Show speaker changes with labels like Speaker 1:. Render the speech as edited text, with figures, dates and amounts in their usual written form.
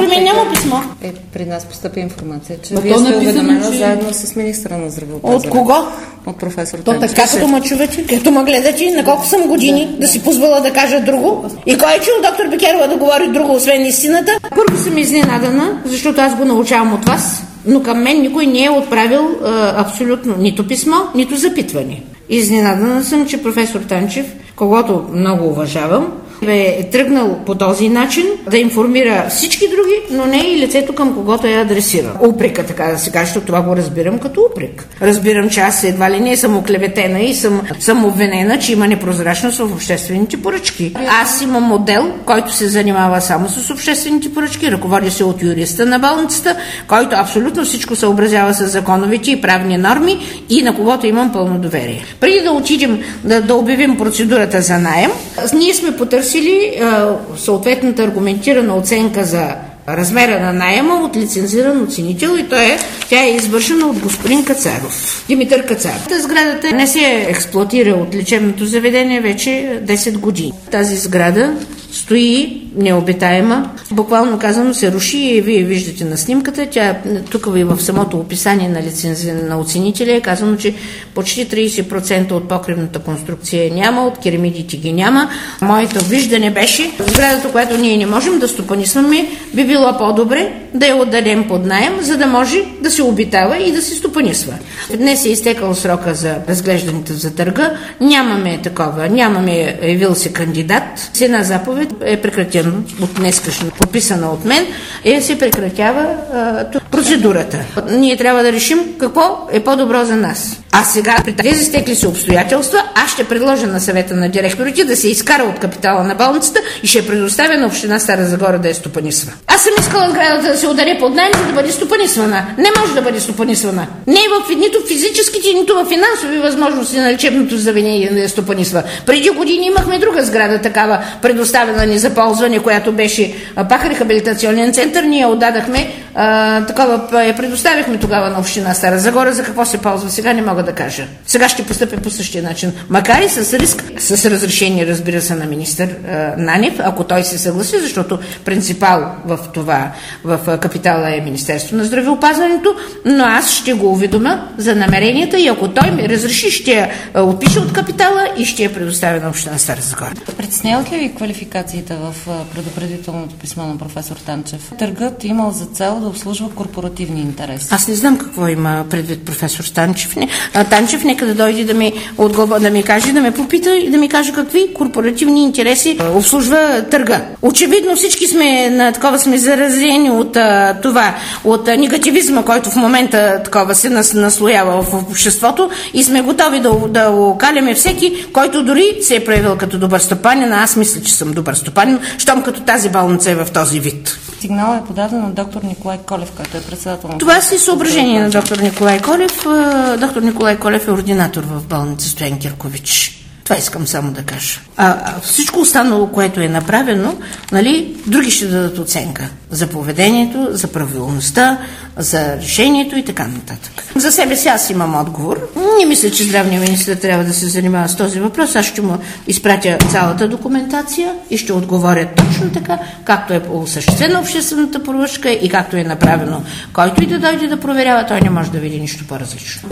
Speaker 1: При мен няма писмо.
Speaker 2: При нас постъпи информация, че вие сте уведомена заедно с министра на здравеопазването.
Speaker 1: От кого?
Speaker 2: От професор
Speaker 1: То
Speaker 2: Танчев.
Speaker 1: така като ме чувате, като ме гледате, на колко съм години да си позволя да кажа друго. И кой е чул доктор Бекерова да говори друго, освен истината? Първо съм изненадана, защото аз го научавам от вас, но към мен никой не е отправил абсолютно нито писмо, нито запитване. Изненадана съм, че професор Танчев, когото много уважавам, е тръгнал по този начин да информира всички други, но не и лицето, към когото е адресирал. Упрека, така да се каже, защото това го разбирам като упрек. Разбирам, че аз едва ли не съм оклеветена и съм обвинена, че има непрозрачност в обществените поръчки. Аз имам модел, който се занимава само с обществените поръчки, ръководи се от юриста на болницата, който абсолютно всичко съобразява с законовите и правни норми и на когото имам пълно доверие. Преди да отидем да обявим процедурата за наем, ние сме потърсили съответната аргументирана оценка за размера на наема от лицензиран оценител и тя е извършена от господин Кацаров, Димитър Кацаров. Сградата не се експлоатира от лечебното заведение вече 10 години. Тази сграда стои необитаема, буквално казано се руши и вие виждате на снимката. Тя тук и в самото описание на оценителя е казано, че почти 30% от покривната конструкция няма, от керамидите ги няма. Моето виждане беше сградата, която ние не можем да стопанисваме, би било по-добре да я отдадем под наем, за да може да се обитава и да се стопанисва. Днес е изтекал срока за разглеждането за търга. Нямаме такова, нямаме явил се кандидат. С една заповед е прекратено от днескашно, подписана от мен, се прекратява процедурата. Ние трябва да решим какво е по-добро за нас. А сега, при тези стекли се обстоятелства, аз ще предложа на съвета на директорите да се изкара от капитала на болницата и ще предоставя на община Стара Загора да я стопанисва. Аз съм искала сградата да се удари под наем, за да бъде стопанисвана. Не може да бъде стопанисвана. Не е в нито физическите, нито в финансови възможности на лечебното заведение да я стопанисва. Преди години имахме друга сграда такава, предоставена ни за ползване, която беше пак рехабилитационен център. Ние отдадахме я предоставихме тогава на община Стара Загора. За какво се ползва сега, не мога да кажа. Сега ще постъпя по същия начин. Макар и с риск, с разрешение, разбира се, на министър Нанев, ако той се съгласи, защото принципал в капитала е Министерство на здравеопазването, но аз ще го уведомя за намеренията и ако той ми разреши, ще я отпиша от капитала и ще я предоставя на община Стара Загора.
Speaker 2: Притесняват ли ви квалификациите в предупредителното писмо на професор Танчев? Търгът имал за цел да обслужва корпоративни интереси.
Speaker 1: Аз не знам какво има предвид професор Танчев. Танчев нека да дойде да ми каже, да ме попита и да ми каже какви корпоративни интереси обслужва търга. Очевидно всички сме заразени от негативизма, който в момента се наслоява в обществото и сме готови да окаляме всеки, който дори се е проявил като добър стопанин. Аз мисля, че съм добър стопанин, щом като тази болница е в този вид.
Speaker 2: Сигнал е подаден от доктор Николай Колев, който е председател на...
Speaker 1: Това си съображение на доктор Николай Колев. Доктор Николай Колев е ординатор в болница Стоян Киркович. Това искам само да кажа. Всичко останало, което е направено, други ще дадат оценка за поведението, за правилността, за решението и така нататък. За себе си аз имам отговор. Не мисля, че здравният министър трябва да се занимава с този въпрос. Аз ще му изпратя цялата документация и ще отговоря точно така, както е осъществена обществената поръчка и както е направено. Който и да дойде да проверява, той не може да види нищо по-различно.